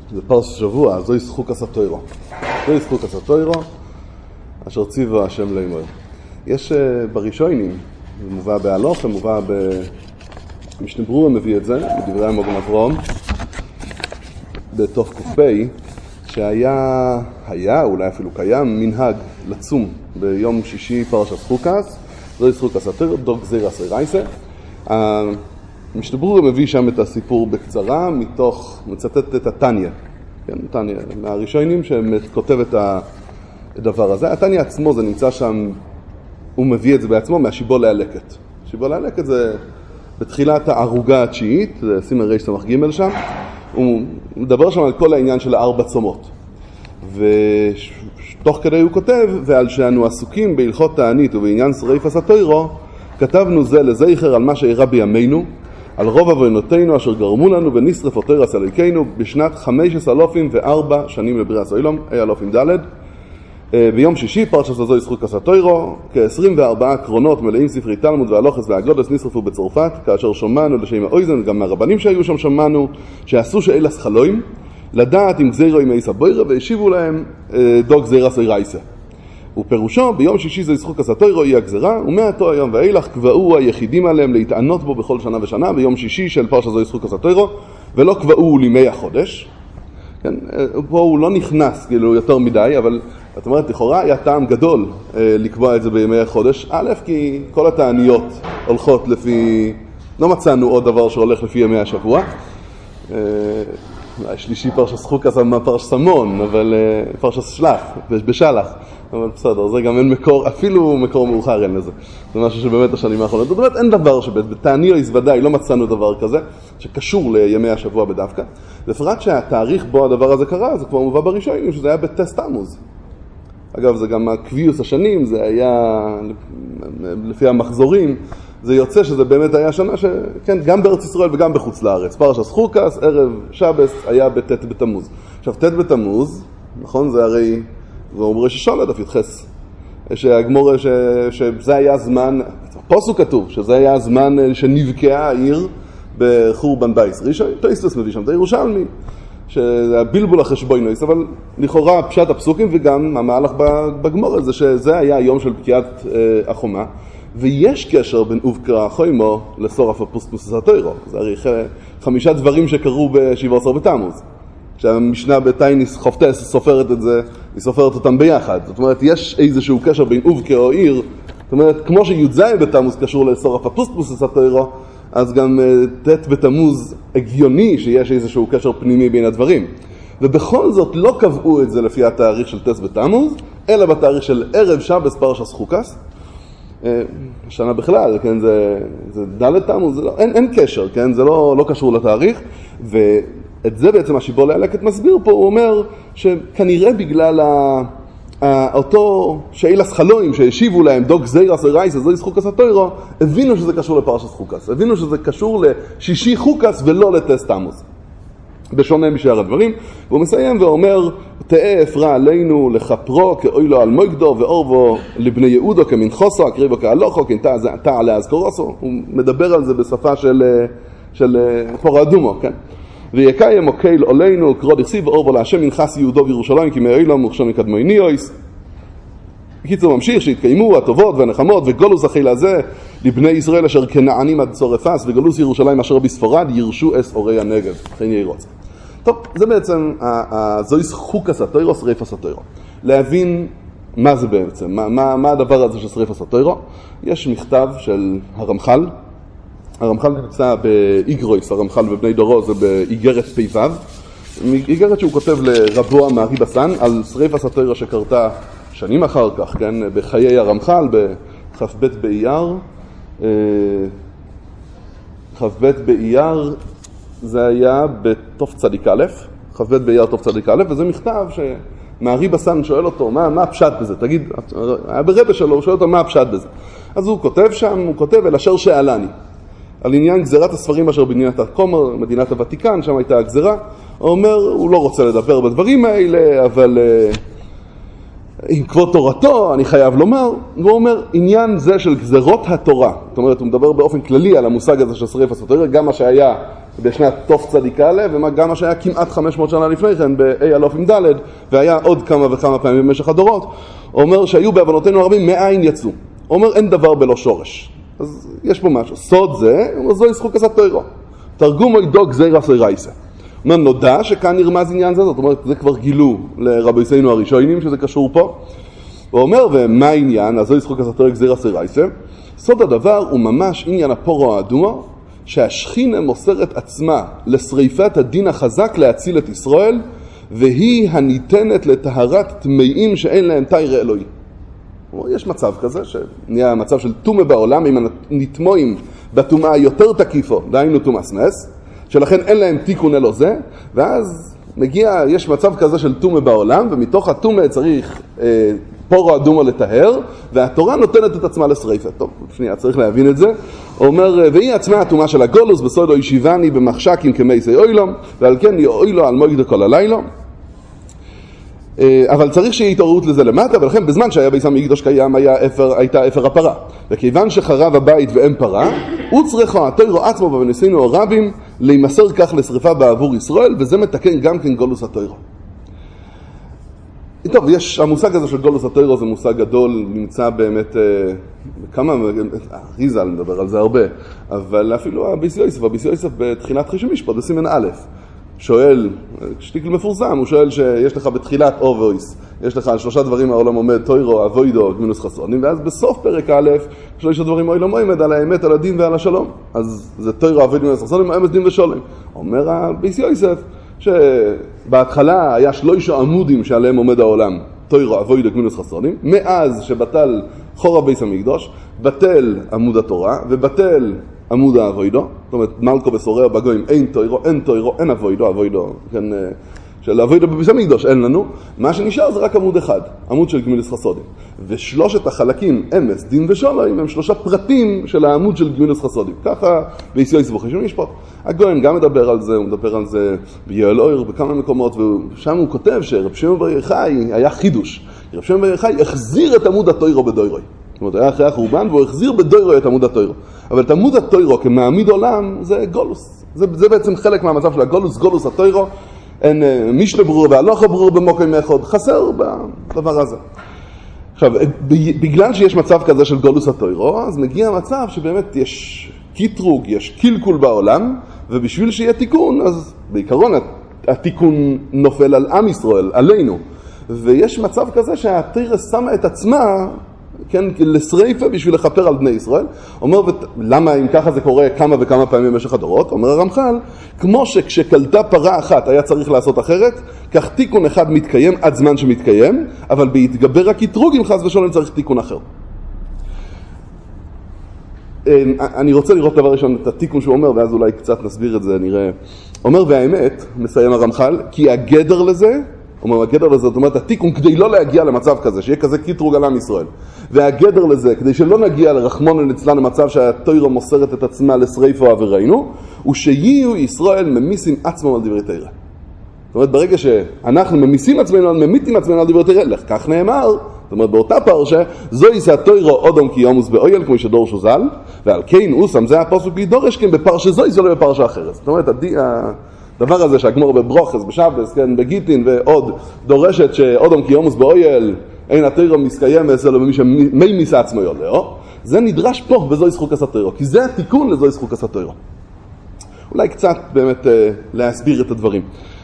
זה פרש שבוע, זו ישחוק הסתוירו. זו ישחוק הסתוירו, אשר ציווה השם לאמור. יש בראשונים, זה מובא בהלוך, זה מובא במשנה ברורה מביא את זה, בדברי המוגן אברהם, בתוך קופי, שהיה, אולי אפילו קיים, מנהג לצום ביום שישי פרשת חוקס, זו ישחוק הסתוירו, דוג זירא סיירייסה. המשנה ברורה מביא שם את הסיפור בקצרה, מצטט את התניא. כן, תניא, מהראשונים שכותב את הדבר הזה. התניא עצמו, זה נמצא שם, הוא מביא את זה בעצמו מהשיבו להלקט. שיבו להלקט זה בתחילת הערוגה התשיעית, זה סימן ר' סמך ג' שם. הוא מדבר שם על כל העניין של 4 צומות. ותוך כדי הוא כותב, ועל שאנו עסוקים בהלכות תענית ובעניין שריפת הסתוירו, כתבנו זה לזכר על מה שאירע בימינו, על רוב עוונותינו אשר גרמו לנו ונשרף תורת אלוהינו בשנת 15,004 שנים לבריאת העולם, ד'. ביום שישי פרשת זו ישחוק הסתוירו, כ-24 קרונות מלאים ספרי תלמוד והלוכס והגלודס נשרפו בצרפת, כאשר שמענו לשם האויזן, גם מהרבנים שהיו שם שמענו, שעשו שאלס חלוים, לדעת אם גזירו עם איסה בוירה, והשיבו להם דוג זירא סיירייסה. ופירושו, ביום שישי זה ישחוק הסתוירו היא הגזרה, ומאותו היום ואילך קבעו היחידים עליהם להתענות בו בכל שנה ושנה, ביום שישי של פרשת זו ישחוק הסתוירו, ולא קבעו לימי החודש. כן, פה הוא לא נכנס כאילו יותר מדי, אבל את אומרת, לכאורה היה טעם גדול לקבוע את זה בימי החודש. א', כי כל התעניות הולכות לפי, לא מצאנו עוד דבר שהולך לפי ימי השבוע. השלישי פרשת חוקס מה פרשת סמון, אבל פרשת שלח, בשלח. אבל בסדר, זה גם אין מקור, אפילו מקור מאוחר אין לזה. זה משהו שבאמת השנים האחרונות. זאת אומרת, אין דבר שבתעניות ודאי לא מצאנו דבר כזה, שקשור לימי השבוע בדווקא. לפרט שהתאריך בו הדבר הזה קרה, זה כבר מובא בראשונים, שזה היה בטס תמוז. אגב, זה גם הקביוס השנים, זה היה, לפי המחזורים, זה יוצא שזה באמת היה שנה שכן, גם בארץ ישראל וגם בחוץ לארץ. פרשת חוקס, ערב שבס, היה בט' בתמוז. עכשיו, ט' בתמוז, נכון, זה הרי, זה אומר ראש השנה דף יתחס. שהגמור, שזה היה זמן, פוסוק כתוב, שזה היה הזמן שנבקעה העיר בחורבן בייס ראשון, תויסטוס מביא שם, זה ירושלמי. שזה הבלבול החשבוינויס, אבל לכאורה פשט הפסוקים וגם המהלך בגמור הזה, שזה היה היום של בקיעת החומה, ויש קשר בין אובקרא החוימו לשורף הפוסטמוס הסתוירו. זה הרי 5 דברים שקרו ב-17 בתמוז. כשהמשנה בתייניס חופטס סופרת את זה, היא סופרת אותם ביחד. זאת אומרת, יש איזשהו קשר בין אובקרא או עיר, זאת אומרת, כמו שי"ז בתמוז קשור לשורף הפוסטמוס הסתוירו, אז גם ט' בתמוז הגיוני שיש איזשהו קשר פנימי בין הדברים. ובכל זאת לא קבעו את זה לפי התאריך של ט' בתמוז, אלא בתאריך של ערב שבס פרשת חוקס. השנה בכלל, כן, זה ד' תמוז, זה לא, אין קשר, כן, זה לא קשור לתאריך. ואת זה בעצם השיבו להלקט מסביר פה, הוא אומר שכנראה בגלל אותו שאילס חלוים שהשיבו להם דוג זירא סיירייסה, זו ישחוק הסתוירו, הבינו שזה קשור לפרשת חוקס, הבינו שזה קשור לשישי חוקס ולא לטס תמוז, בשונה משאר הדברים. והוא מסיים ואומר, תאה אפרה עלינו לחפרו כאוי לו על מויקדו ואורבו לבני יהודו כמנחוסו הקריבו כהלוכו כנתע להזכורוסו. הוא מדבר על זה בשפה של פור אדומו, כן? ויקיים מוקל עלינו קרוד יחסיב ואורבו להשם מנחס יהודו בירושלים כי מאוי לו מוכשו מקדמוי ניאויס. בקיצור ממשיך שהתקיימו הטובות והנחמות וגולוס החיל הזה לבני ישראל אשר כנענים עד צורפס וגולוס ירושלים אשר בספרד ירשו אס אורי הנגב. כן יהי רוצה. טוב, זה בעצם זו ישחוק הסתוירו, שריפת הסתוירו. להבין מה זה בעצם, מה הדבר הזה של שריפת הסתוירו. יש מכתב של הרמח"ל. הרמח"ל נמצא באיגרויס, הרמח"ל ובני דורו, זה באיגרת פ"ו. איגרת שהוא כותב לרבו המארי בסן על שריפת הסתוירו שקרתה שנים אחר כך, כן, בחיי הרמח"ל, בכ"ב באייר. כ"ב באייר זה היה בתוף צדיק א', כ"ב באייר תוף צדיק א', וזה מכתב שמארי בסן שואל אותו, מה הפשט בזה? תגיד, היה ברבא שלו, הוא שואל אותו מה הפשט בזה. אז הוא כותב שם, הוא כותב אל אשר שאלני, על עניין גזירת הספרים אשר במדינת הכומר, מדינת הוותיקן, שם הייתה הגזירה. הוא אומר, הוא לא רוצה לדבר בדברים האלה, אבל עם כבוד תורתו, אני חייב לומר, הוא אומר, עניין זה של גזירות התורה, זאת אומרת, הוא מדבר באופן כללי על המושג הזה של שריפת הסתוירו, גם מה שהיה בשנת תוף צדיקה, וגם מה שהיה כמעט 500 שנה לפני כן, באי אלוף עם ד' והיה עוד כמה וכמה פעמים במשך הדורות, אומר שהיו בעוונותינו הרבים מאין יצאו. אומר אין דבר בלא שורש. אז יש פה משהו. סוד זה, זוהי זכות התורה. תרגום אוידו גזירא סרייסה. אומר, נודע שכאן נרמז עניין זה, זאת אומרת, זה כבר גילו לרבותינו הראשונים שזה קשור פה. הוא אומר, ומה העניין? אז זוהי זכות התורה גזירא סרייסה. סוד הדבר הוא ממש עניין הפורו האדומו, שהשכינה מוסרת עצמה לשריפת הדין החזק להציל את ישראל, והיא הניתנת לטהרת טמאים שאין להם תירא אלוהי. יש מצב כזה, שנהיה מצב של טומאה בעולם, אם נטמאים בטומאה יותר תקיפו, דהיינו טומאה סמס, שלכן אין להם תיקון אלו זה, ואז מגיע, יש מצב כזה של טומאה בעולם, ומתוך הטומאה צריך פורו אדומו לטהר, והתורה נותנת את עצמה לשריפה. טוב, שנייה, צריך להבין את זה. הוא אומר, והיא עצמה הטומאה של הגולוס, בסודו ישיבני במחשקים כמייסי אוילום, ועל כן יאוילו על מויגדו כל הלילה. אבל צריך שיהיה התעוררות לזה למטה, ולכן בזמן שהיה בית המקדש קיים הייתה אפר הפרה. וכיוון שחרב הבית ואין פרה, הוא צריכה התורה עצמו ובניסינו הרבים להימסר כך לשריפה בעבור ישראל, וזה מתקן גם כן גולוס התורה. טוב, יש המושג הזה של גולוס התורה, זה מושג גדול, נמצא באמת כמה, ריזל נדבר על זה הרבה, אבל אפילו הביס יוסף בתחילת חישוב משפט, בסימן א', שואל, שטיקל מפורסם, הוא שואל שיש לך בתחילת אובויס, יש לך על 3 דברים העולם עומד, תוירו, אבוידו, גמינוס חסונים, ואז בסוף פרק א', 3 דברים העולם עומד על האמת, על הדין ועל השלום. אז זה תוירו, אבוידו, גמינוס חסונים, האמת, דין ושלום. אומר הביס יוסף, שבהתחלה היה 3 עמודים שעליהם עומד העולם, תוירו, אבוידו, גמינוס חסונים, מאז שבטל חור הביס המקדש, בטל עמוד התורה, ובטל עמוד האבוידו, זאת אומרת, מלכו בסוריה בגויים, אין תוירו, אין אבוידו, כן, של אבוידו בביס המקדש אין לנו, מה שנשאר זה רק עמוד אחד, עמוד של גמילוס חסודים. ושלושת החלקים, אמס, דין ושלום, הם 3 פרטים של העמוד של גמילוס חסודים. ככה ביס יוסף חישוב משפט. הגויים גם מדבר על זה, הוא מדבר על זה ביואל אויר בכמה מקומות, ושם הוא כותב שרב שמעון בר יוחאי היה חידוש. רב שמעון בר יוחאי החזיר את עמוד התוירו בדוירוי. זאת אומרת, היה אחרי החורבן והוא החזיר בדוירו את עמוד התוירו. אבל את עמוד התוירו כמעמיד עולם זה גולוס. זה בעצם חלק מהמצב של הגולוס, גולוס התוירו. אין משנה ברור והלוך ברור במוקם אחד. חסר בדבר הזה. עכשיו, בגלל שיש מצב כזה של גולוס התוירו, אז מגיע מצב שבאמת יש קיטרוג, יש קלקול בעולם, ובשביל שיהיה תיקון, אז בעיקרון התיקון נופל על עם ישראל, עלינו. ויש מצב כזה שהתורה שמה את עצמה, כן, לשריפה בשביל לכפר על בני ישראל. אומר, למה אם ככה זה קורה כמה וכמה פעמים במשך הדורות? אומר הרמח"ל, כמו שכשקלטה פרה אחת היה צריך לעשות אחרת, כך תיקון אחד מתקיים עד זמן שמתקיים, אבל בהתגבר הקטרוג אם חס ושלום צריך תיקון אחר. אני רוצה לראות דבר ראשון את התיקון שהוא אומר, ואז אולי קצת נסביר את זה, נראה. אומר, והאמת, מסיים הרמח"ל, כי הגדר לזה, אומר, הגדר לזה, זאת אומרת, התיקון כדי לא להגיע למצב כזה, שיהיה כזה קטרוג על עם ישראל. והגדר לזה, כדי שלא נגיע לרחמון ונצלן למצב שהתוירה מוסרת את עצמה לשריפה ועבירנו, הוא שיהיו ישראל ממיסים עצמם על דברי תורה. זאת אומרת, ברגע שאנחנו ממיסים עצמנו, ממיתים עצמנו על דברי תורה, כך נאמר, זאת אומרת, באותה פרשה, זוהי זה התוירה אודום כי יומוס באויל, כמו שדור שוזל, ועל כן אוסם, זה הפסוק להידורש, כן, בפרשה זוהי, זה לא בפרשה אחרת. זאת אומרת, הדבר הזה שהגמור בברוכס, בשבס, כן, בגיטין ועוד, דורשת שאודום כי יומוס באויל, אין התוירה מסקיימת, אלא במי שמי מיסה עצמו יולאו, זה נדרש פה בזוהי זכוק הסתוירה, כי זה התיקון לזוהי זכוק הסתוירה. אולי קצת באמת להסביר את הדברים.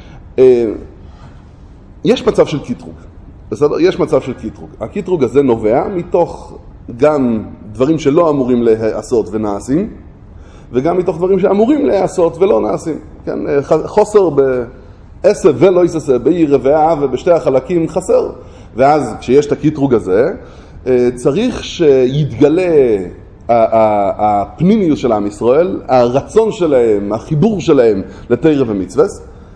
יש מצב של קיטרוג, בסדר? יש מצב של קיטרוג. הקיטרוג הזה נובע מתוך גם דברים שלא אמורים לעשות ונעשים, וגם מתוך דברים שאמורים לעשות ולא נעשים. כן? חוסר בעשב ולא יססה, בעיר רבעה ובשתי החלקים חסר. ואז כשיש את הקיטרוג הזה, צריך שיתגלה הפנימיות של עם ישראל, הרצון שלהם, החיבור שלהם לתורה ומצוות,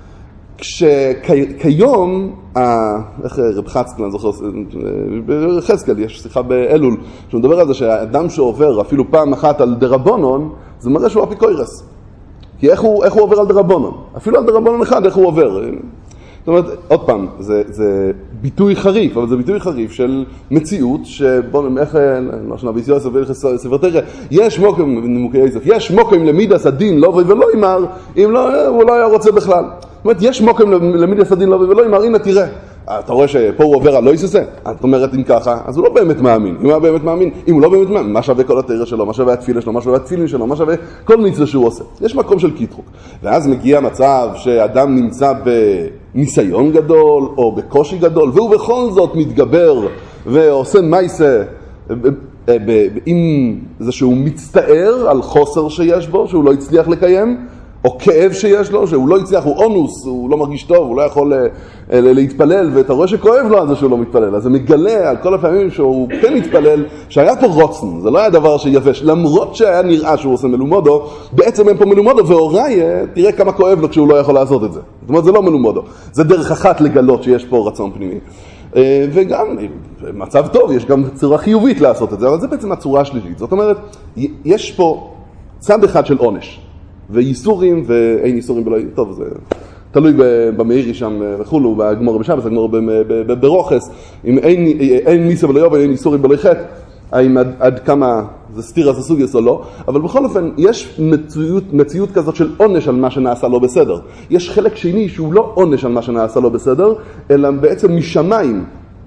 כשכיום, איך רב חצקל, אני זוכר, בחזקאל, יש שיחה באלול, שהוא מדבר על זה שהאדם שעובר אפילו פעם אחת על דרבונון, זה מראה שהוא אפיקוירס. כי איך הוא עובר על דרבונון? אפילו על דרבונון אחד, איך הוא עובר? זאת אומרת, עוד פעם, זה ביטוי חריף, אבל זה ביטוי חריף של מציאות שבוא נמח, לא שנה ביס יוסף ולך ספר תראה, יש מוקם, נימוקי יוסף, יש מוקם למידס הדין לא ולא ימר, אם לא, הוא לא היה רוצה בכלל. זאת אומרת, יש מוקם למידס הדין לא ולא ימר, הנה תראה. אתה רואה שפה הוא עובר על לא יססה? את אומרת אם ככה, אז הוא לא באמת מאמין. אם הוא היה באמת מאמין, אם הוא לא באמת מאמין, מה שווה כל התרא שלו, מה שווה התפילה שלו, מה שווה התפילין שלו, מה שווה כל מצווה שהוא עושה. יש מקום של קיטרוק. ואז מגיע מצב שאדם נמצא בניסיון גדול או בקושי גדול, והוא בכל זאת מתגבר ועושה מייסה עם זה שהוא מצטער על חוסר שיש בו, שהוא לא הצליח לקיים, או כאב שיש לו, שהוא לא הצליח, הוא אונוס, הוא לא מרגיש טוב, הוא לא יכול להתפלל, ואתה רואה שכואב לו על זה שהוא לא מתפלל. אז זה מגלה על כל הפעמים שהוא כן מתפלל, שהיה פה רוצן, זה לא היה דבר שיבש, למרות שהיה נראה שהוא עושה מלומודו, בעצם אין פה מלומודו, ואולי תראה כמה כואב לו כשהוא לא יכול לעשות את זה. זאת אומרת, זה לא מלומודו, זה דרך אחת לגלות שיש פה רצון פנימי. וגם, מצב טוב, יש גם צורה חיובית לעשות את זה, אבל זה בעצם הצורה השלילית. זאת אומרת, יש פה צד אחד של עונש. וייסורים, ואין ייסורים בלא... טוב, זה תלוי במאירי שם וכולו, בגמור בשבס, הגמור ברוחס, אם אין ניסה בלא יובל, אין ייסורים בלא חטא, האם עד כמה זה סתיר אז הסוג או לא, אבל בכל אופן, יש מציאות כזאת של עונש על מה שנעשה לא בסדר. יש חלק שני שהוא לא עונש על מה שנעשה לא בסדר, אלא בעצם משמיים,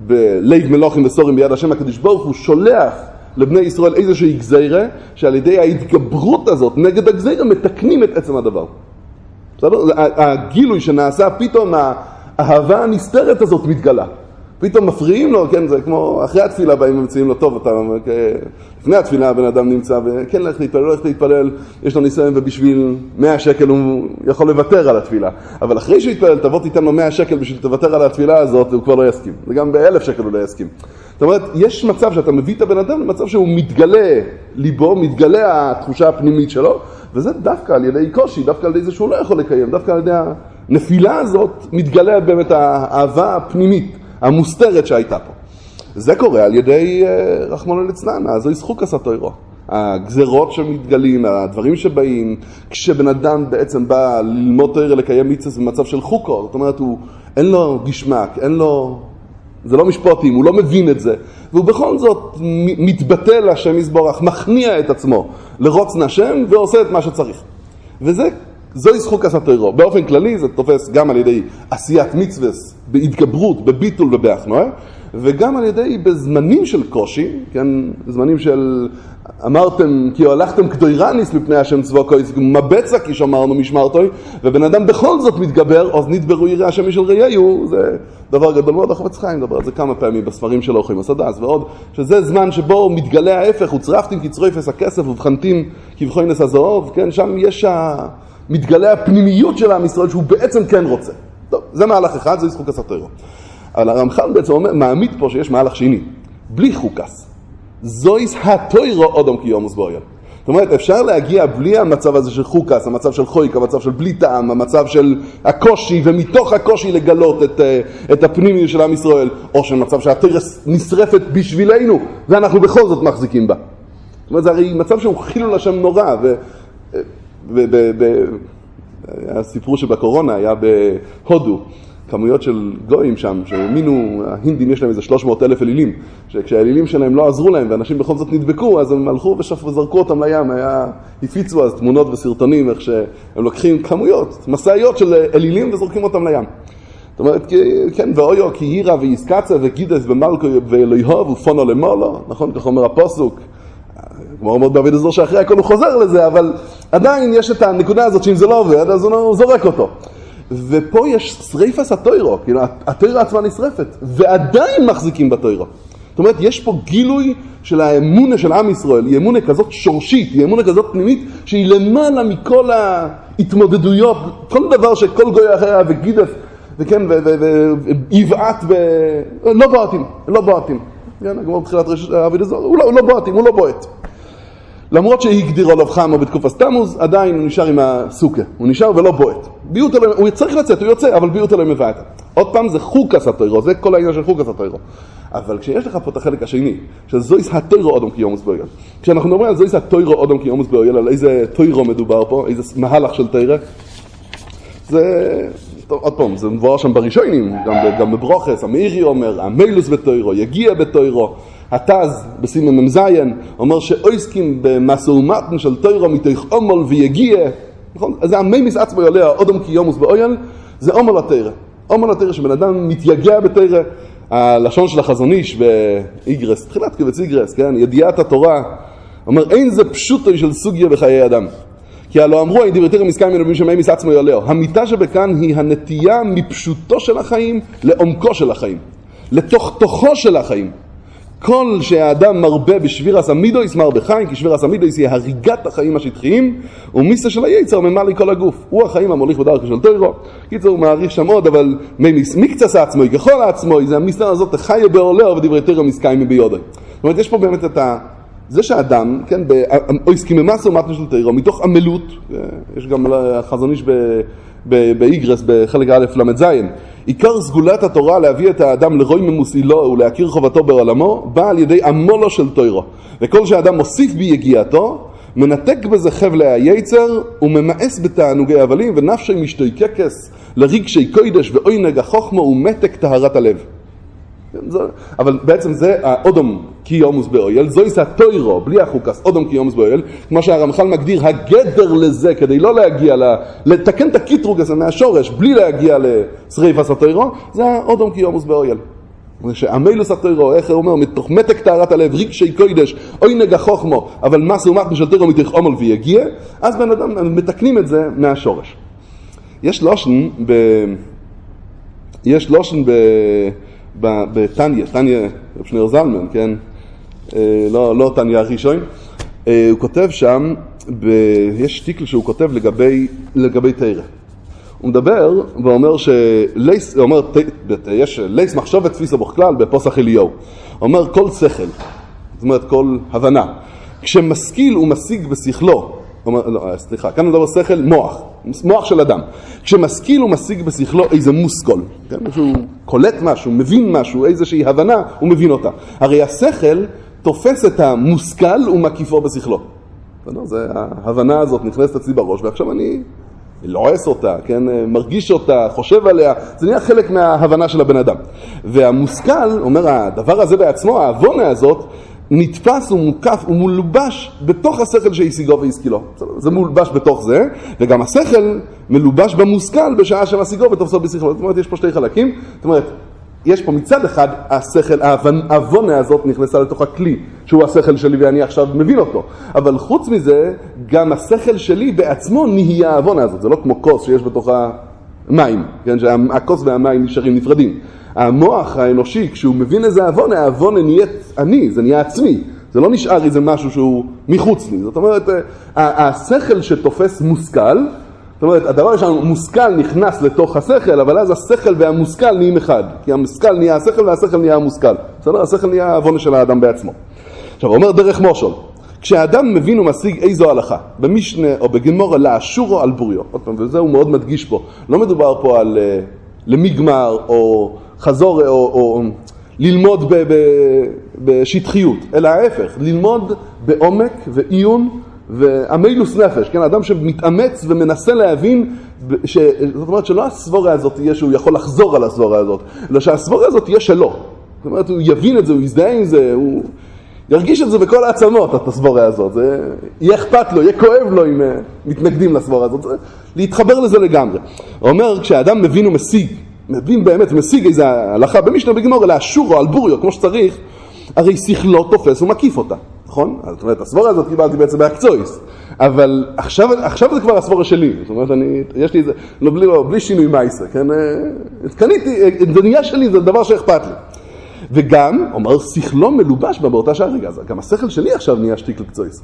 בלב מלוכים וסורים ביד השם הקדוש ברוך הוא שולח לבני ישראל איזושהי גזירה, שעל ידי ההתגברות הזאת נגד הגזירה מתקנים את עצם הדבר. בסדר? הגילוי שנעשה, פתאום האהבה הנסתרת הזאת מתגלה. פתאום מפריעים לו, כן, זה כמו אחרי התפילה באים ומציעים לו, טוב, אתה, לפני התפילה הבן אדם נמצא, וכן, לך להתפלל, לא לך להתפלל, יש לו ניסיון, ובשביל 100 שקל הוא יכול לוותר על התפילה. אבל אחרי שהוא יתפלל, תבוא תיתן לו 100 שקל בשביל לוותר על התפילה הזאת, הוא כבר לא יסכים. וגם ב1,000 שקל הוא לא יסכים. זאת אומרת, יש מצב שאתה מביא את הבן אדם למצב שהוא מתגלה ליבו, מתגלה התחושה הפנימית שלו, וזה דווקא על ידי קושי, דווקא על ידי זה שהוא לא יכול לקיים, דווקא על ידי הנפילה הזאת מתגלה באמת האהבה הפנימית, המוסתרת שהייתה פה. זה קורה על ידי רחמנא ליצלן, זוהי זכות התורה. הגזרות שמתגלים, הדברים שבאים, כשבן אדם בעצם בא ללמוד תורה, לקיים מצוות במצב של חוקו, זאת אומרת, אין לו גשמק, אין לו... זה לא משפטים, הוא לא מבין את זה, והוא בכל זאת מתבטא להשם יזברך, מכניע את עצמו לרוצן השם ועושה את מה שצריך. וזוהי זכות התורה. באופן כללי זה תופס גם על ידי עשיית מצוות, בהתגברות, בביטול ובהכנעה, וגם על ידי בזמנים של קושי, כן, זמנים של אמרתם כי הלכתם כדוירניס מפני השם צבאו מבצע כי שמרנו משמרתוי, ובן אדם בכל זאת מתגבר, אז נדברו יראה השם משל ראיהו, זה דבר גדול מאוד. החפץ חיים מדבר על זה כמה פעמים בספרים שלו, אוכלים הסדס ועוד, שזה זמן שבו מתגלה ההפך, וצרפתם כצרויפס הכסף ובחנתים כבחוינס הזהוב, כן, שם יש מתגלה הפנימיות של עם ישראל שהוא בעצם כן רוצה. טוב, זה מהלך אחד, זה זכות התורה. אבל הרמח"ל בעצם אומר, מעמיד פה שיש מהלך שני, בלי חוקס. זויס התורה אודם קיומוס בויל. זאת אומרת, אפשר להגיע בלי המצב הזה של חוקס, המצב של חויק, המצב של בלי טעם, המצב של הקושי, ומתוך הקושי לגלות את הפנימיות של עם ישראל, או של מצב שהתורה נשרפת בשבילנו, ואנחנו בכל זאת מחזיקים בה. זאת אומרת, זה הרי מצב שהוא חילול השם נורא, הסיפור שבקורונה היה בהודו, כמויות של גויים שם, שהאמינו, ההינדים יש להם איזה 300,000 אלילים, שכשהאלילים שלהם לא עזרו להם, ואנשים בכל זאת נדבקו, אז הם הלכו וזרקו אותם לים, הפיצו אז תמונות וסרטונים, איך שהם לוקחים כמויות, מסעיות של אלילים וזורקים אותם לים. זאת אומרת, כן, ואויו, כי הירה ויסקצה וגידס ומלכו ואלוהיו ופונו למולו, נכון, כך אומר הפוסוק, כמו אומר דוד הזור שאחרי הכל הוא חוזר לזה, אבל עדיין יש את הנקודה הזאת שאם זה לא עובד, אז הוא זורק אותו. ופה יש שריפס התורה, כאילו התורה עצמה נשרפת, ועדיין מחזיקים בתורה. זאת אומרת, יש פה גילוי של האמונה של עם ישראל, היא אמונה כזאת שורשית, היא אמונה כזאת פנימית, שהיא למעלה מכל ההתמודדויות, כל דבר שכל גוי אחריה וגידף, וכן, ויבעט, לא בועטים. כמו בתחילת אביד הזור, הוא לא בועטים, הוא לא בועט. למרות שהגדירו לו חמה בתקופת תמוז, עדיין הוא נשאר עם הסוכה. הוא נשאר ולא בועט. הוא צריך לצאת, הוא יוצא, אבל ביוט אלוהים מבעט. עוד פעם זה חוקס התורה, זה כל העניין של חוקס התורה. אבל כשיש לך פה את החלק השני, שזויס התורה אודם קיומוס באויל. כשאנחנו מדברים על זויס התורה אודם קיומוס באויל, על איזה תורה מדובר פה, איזה מהלך של תורה, זה עוד פעם, זה מבואר שם בראשונים, גם בברוכס, המאירי אומר, המילוס בתוירו, יגיע בתוירו, התז בסימן ממזיין, אומר שאויסקים במסע ומתן של תוירו מתוך עומל ויגיע, נכון? אז זה הממיס עצמו יולע, אודם כי יומוס באויל, זה עומל התוירה. עומל התוירה שבן אדם מתייגע בתוירה, הלשון של החזון איש באיגרס, תחילת קבץ איגרס, כן? ידיעת התורה, אומר, אין זה פשוטו של סוגיה בחיי אדם. כי הלא אמרו, אין דברי תרם מסקיים מנובים שממיס עצמו יולעו. המיטה שבכאן היא הנטייה מפשוטו של החיים לעומקו של החיים. לתוך תוכו של החיים. כל שהאדם מרבה בשבירס המידויס מר בחיים, כי שבירס המידויס היא הריגת החיים השטחיים, ומיסה של היצר ממלא כל הגוף. הוא החיים המוליך בדרכו של תוירו. קיצר הוא מעריך שם עוד, אבל מקצס עצמו, ככל עצמו, זה המסתר הזאת, חיה בעולר ודברי תרם מסקיים ביודו. זאת אומרת, יש פה באמת את זה שהאדם, כן, עוסקים במסע ומתן של תוירו, מתוך עמלות, יש גם החזון איש באיגרס בחלק א' למד זין, עיקר סגולת התורה להביא את האדם לרוי ממוסילו ולהכיר חובתו בעולמו, בא על ידי עמולו של תוירו. וכל שהאדם מוסיף ביגיעתו, מנתק בזה חבלי היצר וממאס בתענוגי הבלים, ונפשי משתוקקס לרגשי קודש ועונג החוכמה ומתק טהרת הלב. אבל בעצם זה האודום כי יומוס באויל, זו יש התוירו, בלי החוקס, אודום כי יומוס באויל, כמו שהרמח"ל מגדיר, הגדר לזה, כדי לא להגיע, לתקן את הקיטרוג הזה מהשורש, בלי להגיע לשריפס התוירו, זה האודום כי יומוס באויל. שהמילוס התוירו, איך הוא אומר, מתוך מתק טהרת הלב, רגשי קודש, עונג החוכמו, אבל מסע ומתן של תוירו מתוך עומל ויגיע, אז בן אדם מתקנים את זה מהשורש. יש לושן בתניה, תניה שניר זלמן, כן? לא תניה הראשון. הוא כותב שם, יש שטיקל שהוא כותב לגבי תירה. הוא מדבר ואומר יש לייס מחשוב ותפיסה בכלל בפוסח אליהו. הוא אומר כל שכל, זאת אומרת כל הבנה. כשמשכיל הוא משיג בשכלו, כאן מדבר שכל, מוח של אדם. כשמשכיל הוא משיג בשכלו איזה מושכול, כן? שהוא קולט משהו, מבין משהו, איזושהי הבנה, הוא מבין אותה. הרי השכל תופס את המושכל ומקיפו בשכלו. זה ההבנה הזאת נכנסת אצלי בראש, ועכשיו אני לועס אותה, כן? מרגיש אותה, חושב עליה, זה נהיה חלק מההבנה של הבן אדם. והמושכל, אומר הדבר הזה בעצמו, ההבונה הזאת, נתפס ומוקף ומולבש בתוך השכל שהשיגו והשכילו. זה מולבש בתוך זה, וגם השכל מלובש במושכל בשעה שמשיגו ותופסו בשכלו. זאת אומרת, יש פה שתי חלקים. זאת אומרת, יש פה מצד אחד השכל, ההבונה הזאת נכנסה לתוך הכלי, שהוא השכל שלי ואני עכשיו מבין אותו. אבל חוץ מזה, גם השכל שלי בעצמו נהיה ההבונה הזאת. זה לא כמו כוס שיש בתוך המים, כן? שהכוס והמים נשארים נפרדים. המוח האנושי, כשהוא מבין איזה אבונה, האבונה נהיית אני, זה נהיה עצמי. זה לא נשאר איזה משהו שהוא מחוץ לי. זאת אומרת, השכל שתופס מושכל, זאת אומרת, הדבר שלנו, מושכל נכנס לתוך השכל, אבל אז השכל והמושכל נהיים אחד. כי המושכל נהיה השכל והשכל נהיה המושכל. בסדר? השכל נהיה האבונה של האדם בעצמו. עכשיו, הוא אומר דרך מושל. כשהאדם מבין ומשיג איזו הלכה, במשנה או בגמורה, לאשורו על בוריו. עוד פעם, וזה הוא מאוד מדגיש פה. לא מדובר פה על למגמר או חזור או ללמוד בשטחיות, אלא ההפך, ללמוד בעומק ועיון והמילוס נפש, כן? האדם שמתאמץ ומנסה להבין, זאת אומרת שלא הסבורה הזאת תהיה שהוא יכול לחזור על הסבורה הזאת, אלא שהסבורה הזאת תהיה שלו. זאת אומרת, הוא יבין את זה, הוא יזדהה עם זה, הוא ירגיש את זה בכל העצמות, את הסבורה הזאת. יהיה אכפת לו, יהיה כואב לו אם מתנגדים לסבורה הזאת. להתחבר לזה לגמרי. הוא אומר, כשהאדם מבין ומשיג, מבין באמת, משיג איזו הלכה במשנה בגמור, אלא אשורו על בוריו, כמו שצריך, הרי שכלו תופס ומקיף אותה, נכון? זאת אומרת, הסבורה הזאת קיבלתי בעצם באקצויס, אבל עכשיו זה כבר הסבורה שלי, זאת אומרת, יש לי איזה, בלי שינוי מייסר, כן? קניתי, זה נהיה שלי, זה דבר שאכפת לי. וגם, אומר, שכלו מלובש בה באותה שעה רגע, גם השכל שלי עכשיו נהיה שתיק לקצויס.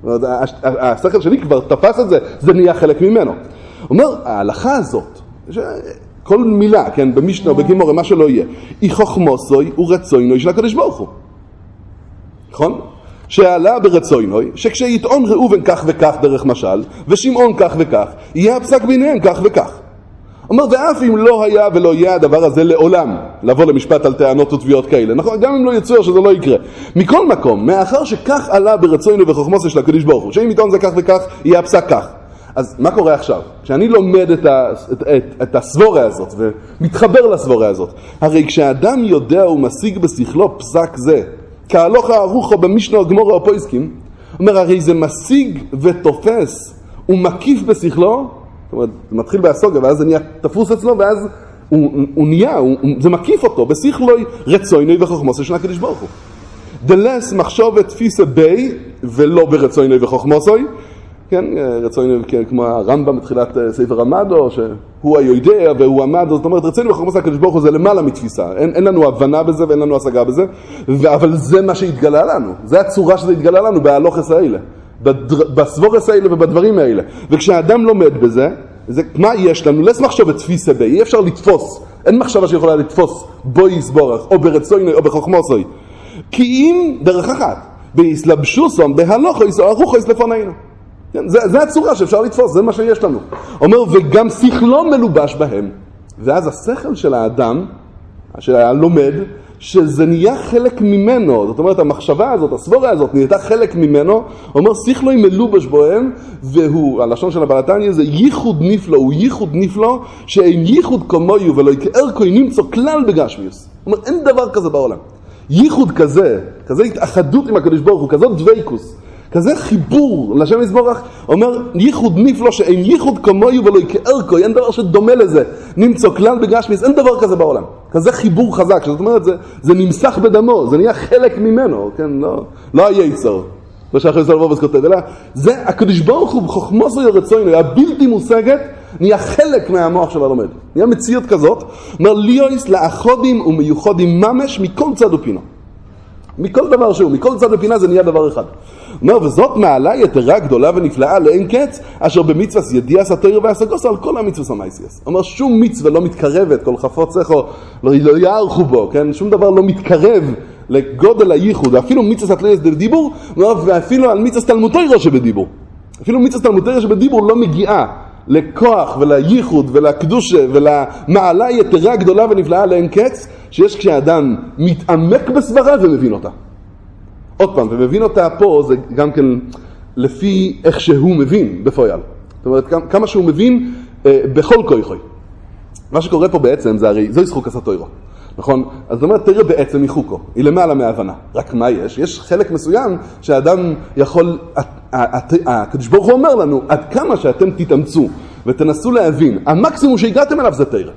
השכל שלי כבר תפס את זה, זה נהיה חלק ממנו. אומר, ההלכה הזאת, כל מילה, כן, במשנה או בגימורה, מה שלא יהיה, היא חוכמוסוי ורצוינוי של הקדוש ברוך הוא. נכון? שעלה ברצוינוי, שכשיטעון ראובן כך וכך דרך משל, ושמעון כך וכך, יהיה הפסק ביניהם כך וכך. אומר, ואף אם לא היה ולא יהיה הדבר הזה לעולם, לבוא למשפט על טענות ותביעות כאלה, נכון? גם אם לא יצויר שזה לא יקרה. מכל מקום, מאחר שכך עלה ברצוינוי וחוכמוסוי של הקדוש ברוך הוא, שאם יטעון זה כך וכך, יהיה הפסק כך. אז מה קורה עכשיו? כשאני לומד את הסבורה הזאת ומתחבר לסבורה הזאת, הרי כשאדם יודע ומשיג בשכלו פסק זה, כהלכה ערוכו במשנה או גמורה או פויסקים, אומר הרי זה משיג ותופס ומקיף בשכלו, זאת אומרת, זה מתחיל בהסוגה ואז זה נהיה תפוס אצלו ואז הוא נהיה, זה מקיף אותו, בשכלוי רצוינוי וחוכמוסוי של הקדוש ברוך הוא. דלס מחשבת תפיסה בי ולא ברצוינוי וחוכמוסוי, כן, רצוינוי כמו הרמב"ם בתחילת ספר המדו, שהוא היודע והוא המדו, זאת אומרת, רצוינוי וחוכמוסוי הקדוש ברוך הוא זה למעלה מתפיסה, אין לנו הבנה בזה ואין לנו השגה בזה, אבל זה מה שהתגלה לנו, זה הצורה שזה התגלה לנו בהלוכס האלה, בסבורס האלה ובדברים האלה, וכשהאדם לומד בזה, מה יש לנו? לס מחשבת תפיסה בי, אי אפשר לתפוס, אין מחשבה שיכולה לתפוס בו יסבורך, או ברצוינוי או בחוכמוסוי, כי אם דרך אחת, בהסלבשוסום, בהלוכויס או ארוכויס לפנינו. זה הצורה שאפשר לתפוס, זה מה שיש לנו. אומר, וגם שכלו מלובש בהם. ואז השכל של האדם, שהלומד, שזה נהיה חלק ממנו. זאת אומרת, המחשבה הזאת, הסבורה הזאת, נהייתה חלק ממנו. אומר, שכלו מלובש בהם, והוא, הלשון של הבלתניה, זה ייחוד נפלא, הוא ייחוד נפלא, שאין ייחוד כמוהו ולא יקער כוי נמצא כלל בגשמיוס. אומר, אין דבר כזה בעולם. ייחוד כזה התאחדות עם הקדוש ברוך הוא, כזאת דוויקוס, כזה חיבור לשם יזבורך, אומר ייחוד נפלא שאין ייחוד כמוהו ולא יקער כוי, אין דבר שדומה לזה, נמצא כלל בגשמיס, אין דבר כזה בעולם, כזה חיבור חזק, זאת אומרת זה נמסך בדמו, זה נהיה חלק ממנו, כן, לא היצר, לא שאחר יצר לבוא וסכותב, אלא זה הקדוש ברוך הוא בחוכמוסו ירצוינו, הבלתי מושגת, נהיה חלק מהמוח של הלומד. נהיה מציאות כזאת, אומר ליאויס לאחודים ומיוחדים ממש מכל צד ופינה. מכל דבר שהוא, מכל צד ופינה זה נהיה דבר אחד. אומר, וזאת מעלה יתרה גדולה ונפלאה לאין קץ, אשר במצווה ידיעס התורה והשגוס על כל המצווה המייסיאס. אומר, שום מצווה לא מתקרבת, כל חפוץ צחו, לא יערכו בו, כן? שום דבר לא מתקרב לגודל הייחוד, אפילו מצווה התלויס בדיבור, ואפילו על מצווה תלמוד תורה שבדיבור. אפילו מצווה תלמוד תורה שבדיבור לא מגיעה לכוח ולייחוד ולקדושה ולמעלה יתרה גדולה ונפלאה לאין קץ, שיש כשאדם מתעמק בסברה ומבין אותה. עוד פעם, ומבין אותה פה זה גם כן לפי איך שהוא מבין בפועל. זאת אומרת, כמה שהוא מבין בכל כוחו. מה שקורה פה בעצם זה הרי, זו ישחוק עשה תוירו. נכון? אז זאת אומרת, תראה בעצם מחוקו, היא למעלה מההבנה. רק מה יש? יש חלק מסוים שהאדם יכול, הקדוש ברוך הוא אומר לנו, עד כמה שאתם תתאמצו ותנסו להבין, המקסימום שהגעתם אליו זה תראה.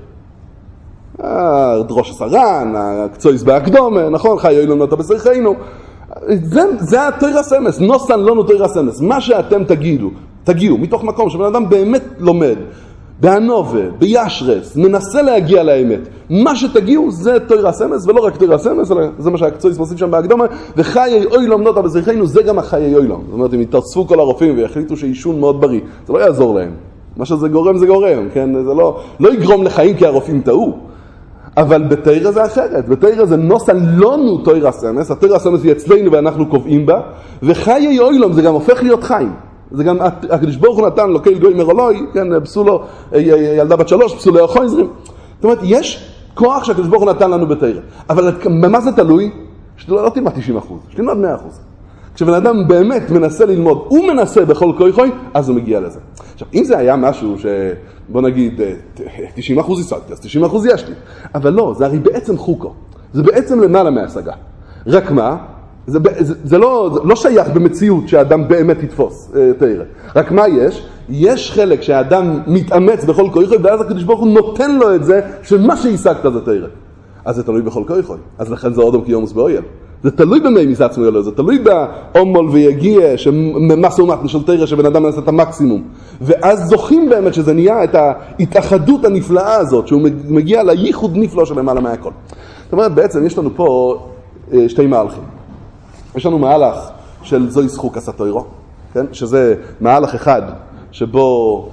דרוש הסרן, הקצויס בהקדומה, נכון? חיי אילום נוטה בסריחנו. זה התוירה סמס, נוסן לנו תוירה סמס. מה שאתם תגיעו, מתוך מקום שבן אדם באמת לומד, בהנובה, בישרס, מנסה להגיע לאמת. מה שתגיעו זה תוירה סמס, ולא רק תוירה סמס, אלא זה מה שהקצויס מוסיף שם בהקדומה, וחיי אילום נוטה בסריחנו, זה גם החיי אילום. זאת אומרת, אם יתרצפו כל הרופאים ויחליטו שעישון מאוד בריא, זה לא יעזור להם. מה שזה גורם זה גורם, כן? זה לא יגרום לחיים כי הרופאים טעו. אבל בתוירה זה אחרת, בתוירה זה נוסן לנו תוירה סמס, התוירה סמס היא אצלנו ואנחנו קובעים בה, וחיי אילום זה גם הופך להיות חיים. זה גם, הקדוש ברוך הוא נתן לו קהיל גוי מרולוי, כן, פסולו, ילדה בת 3, פסולו החויזרים. זאת אומרת, יש כוח שהקדוש ברוך הוא נתן לנו בתוירה. אבל במה זה תלוי? שלא תלמד 90%, שתלמד 100%. כשבן אדם באמת מנסה ללמוד, הוא מנסה בכל כוחו, אז הוא מגיע לזה. עכשיו, אם זה היה משהו בוא נגיד 90% השגתי, אז 90% יש לי. אבל לא, זה הרי בעצם חוקו. זה בעצם למעלה מההשגה. רק מה? זה לא שייך במציאות שהאדם באמת יתפוס תאירה. רק מה יש? יש חלק שהאדם מתאמץ בכל כוחו, ואז הקדוש ברוך הוא נותן לו את זה, שמה שהשגת זה תאירה. אז זה תלוי בכל כוחו. אז לכן זה אודום כיומוס באויל. זה תלוי במי מסעצמו אלוהי, זה תלוי באומול ויגיע, שמסה ומתנה של תאירה, שבן אדם מנסה את המקסימום. ואז זוכים באמת שזה נהיה את ההתאחדות הנפלאה הזאת, שהוא מגיע לייחוד נפלא של למעלה מהכל. זאת אומרת, בעצם יש לנו פה שתי מהלכים. יש לנו מהלך של זו ישחוק עשה תוירו, כן? שזה מהלך אחד שבו...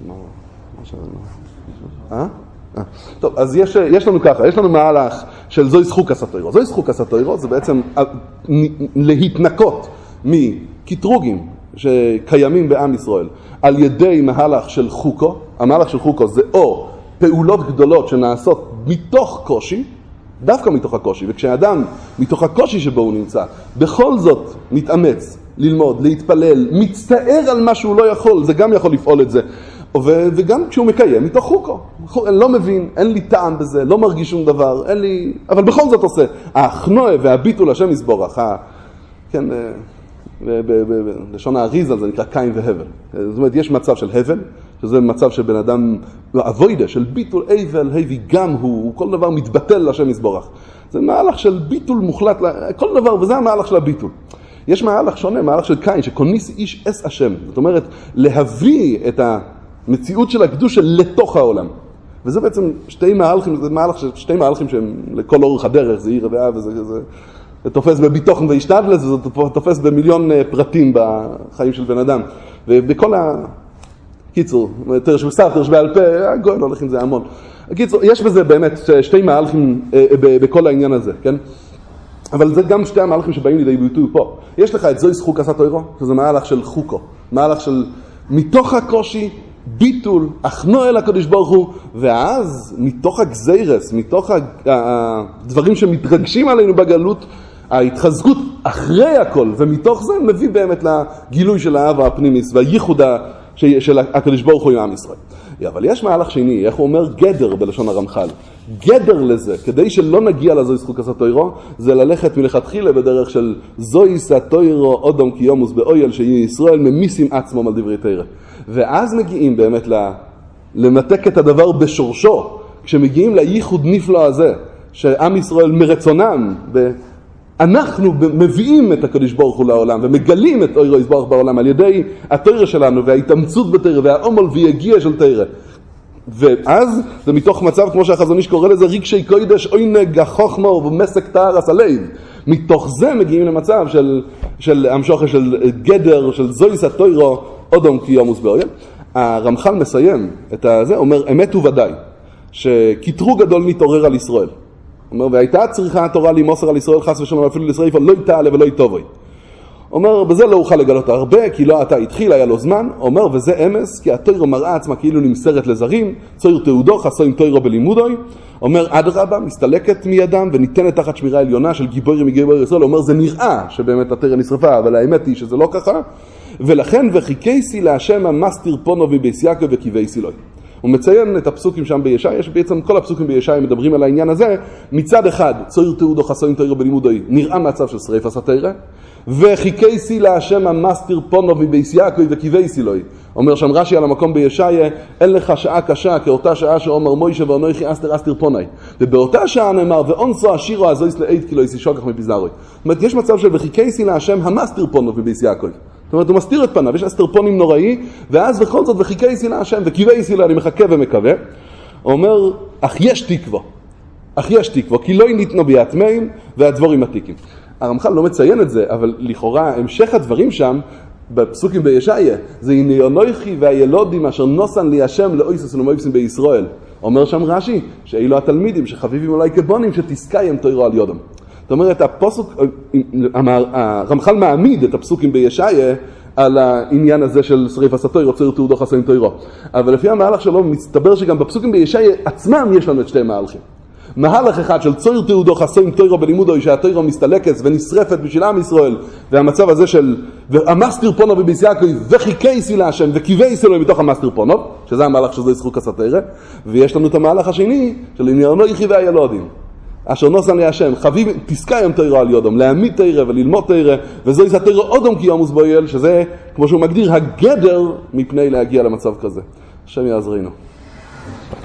טוב, אז יש לנו ככה, יש לנו מהלך של זו ישחוק עשה תוירו. זו ישחוק עשה תוירו זה בעצם להתנקות מקטרוגים שקיימים בעם ישראל על ידי מהלך של חוקו. המהלך של חוקו זה או פעולות גדולות שנעשות מתוך קושי, דווקא מתוך הקושי, וכשאדם מתוך הקושי שבו הוא נמצא, בכל זאת מתאמץ ללמוד, להתפלל, מצטער על מה שהוא לא יכול, זה גם יכול לפעול את זה. וגם כשהוא מקיים, מתוך חוקו. אני לא מבין, אין לי טעם בזה, לא מרגיש שום דבר, אין לי... אבל בכל זאת עושה. ההכנוע והביטול השם יסבורך, כן, בלשון האריזה זה נקרא קין והבל. זאת אומרת, יש מצב של הבל, שזה מצב של בן אדם, אבוידה, של ביטול אבל, היבי גם הוא, כל דבר מתבטל לשם יסבורך. זה מהלך של ביטול מוחלט, כל דבר, וזה המהלך של הביטול. יש מהלך שונה, מהלך של קין, שכוניס איש אס השם. זאת אומרת, להביא את המציאות של הקדושה לתוך העולם. וזה בעצם שתי מהלכים שהם לכל אורך הדרך, זה עיר ואהב, וזה תופס בביטוחן והשתדלת, וזה תופס במיליון פרטים בחיים של בן אדם. ובכל קיצור, תרש בסתר, תרש בעל פה, גויין הולך עם זה המון. קיצור, יש בזה באמת שתי מהלכים בכל העניין הזה, כן? אבל זה גם שתי המהלכים שבאים לידי ביטוי פה. יש לך את זויס חוק עשה תוירו, שזה מהלך של חוקו, מהלך של מתוך הקושי, ביטול, הכנוע אל הקדוש ברוך הוא, ואז מתוך הגזירס, מתוך הדברים שמתרגשים עלינו בגלות, ההתחזקות אחרי הכל, ומתוך זה מביא באמת לגילוי של האהבה הפנימיס והייחוד של הקדוש ברוך הוא עם עם ישראל. אבל יש מהלך שני, איך הוא אומר גדר בלשון הרמח"ל. גדר לזה, כדי שלא נגיע לזויס חוק עשה תוירו, זה ללכת מלכתחילה בדרך של זויס התוירו אודום קיומוס באויל שיהיה ישראל ממיסים עצמם על דברי תורה. ואז מגיעים באמת למתק את הדבר בשורשו, כשמגיעים לייחוד נפלא הזה, שעם ישראל מרצונם, אנחנו מביאים את הקדוש ברוך הוא לעולם, ומגלים את אוירו יסבורך בעולם על ידי התורה שלנו, וההתאמצות בתורה, והעומל ויגיע של תורה. ואז זה מתוך מצב, כמו שהחזון איש קורא לזה, רגשי קודש, עונג החוכמה ומסק טהרס הלב. מתוך זה מגיעים למצב של המשוכה של גדר, של זויס התוירו, אודום קיומוס באויל. הרמח"ל מסיים את זה, אומר, אמת וודאי, שקיטרוג גדול מתעורר על ישראל. אומר, והייתה צריכה התורה למוסר על ישראל חס ושלום, אפילו לישראל לא יתעלה ולא יטובוי. אומר, בזה לא אוכל לגלות הרבה, כי לא אתה התחיל, היה לו זמן. אומר, וזה אמס, כי התוירו מראה עצמה כאילו נמסרת לזרים, צויר תעודו, חסוים תוירו בלימודוי. אומר, אדרבה, מסתלקת מידם וניתנת תחת שמירה עליונה של גיבורים מגיבורי ישראל. אומר, זה נראה שבאמת התורה נשרפה, אבל האמת היא שזה לא ככה. ולכן וחיכייסי להשם המסתיר פונו מבייס יעקב וקיווייסי לוי. הוא מציין את הפסוקים שם בישעיה, יש בעצם כל הפסוקים בישעיה מדברים על העניין הזה. מצד אחד, צויר תעודו חסוים תוירו בלימודוי, נראה מצב של שריפת התורה. וחיכייסי להשם המסתיר פונו מבייס יעקב וקיווייסי לוי. אומר שם רש"י על המקום בישעיה, אין לך שעה קשה כאותה שעה שאומר מוישה ואנוכי אסתר פוני. ובאותה שעה נאמר ואונסו השירו הזויס לעיד כי לא יסישוקח מפיזרוי. זאת אומרת, יש מצב של וחיכייסי להשם המסתיר פונו מבייס יעקב. זאת אומרת, הוא מסתיר את פניו, יש אסתרפונים נוראי, ואז בכל זאת וחיכייסי להשם וקיווייסי לה, אני מחכה ומקווה. הוא אומר, אך יש תקווה, כי לא ניתנו ביעטמאים והדבורים עתיקים. הרמח"ל לא מציין את זה, אבל לכאורה המשך הדברים שם, בפסוקים בישעיה, זה הנה אנוכי והילודים אשר נוסן לי השם לאויסוס ולמויסים בישראל. אומר שם רש"י, שאילו התלמידים שחביבים אולי כבונים, שתזכיים תוירו על יודם. זאת אומרת, הרמח"ל מעמיד את הפסוקים בישעיה על העניין הזה של שריפת התוירו, צויר תעודו חסוים תוירו. אבל לפי המהלך שלו מסתבר שגם בפסוקים בישעיה עצמם יש לנו את שתי מהלכים. מהלך אחד של צויר תעודו חסוים תוירו בלימודו, שהתוירו מסתלקת ונשרפת בשביל עם ישראל, והמצב הזה של המסתיר פונו בבייס יעקב וחיכייסי להשם וקיווייסי לו מתוך המסתיר פונו, שזה המהלך שזה זכות עשה תורה. ויש לנו את המהלך השני של הנה אנוכי והילודים אשר נוסן לי השם, חביב, תזכיים תוירו על יודום, להעמיד תורה וללמוד תורה, וזויס התוירו אודום קיומוס באויל, שזה, כמו שהוא מגדיר, הגדר מפני להגיע למצב כזה. השם יעזרנו.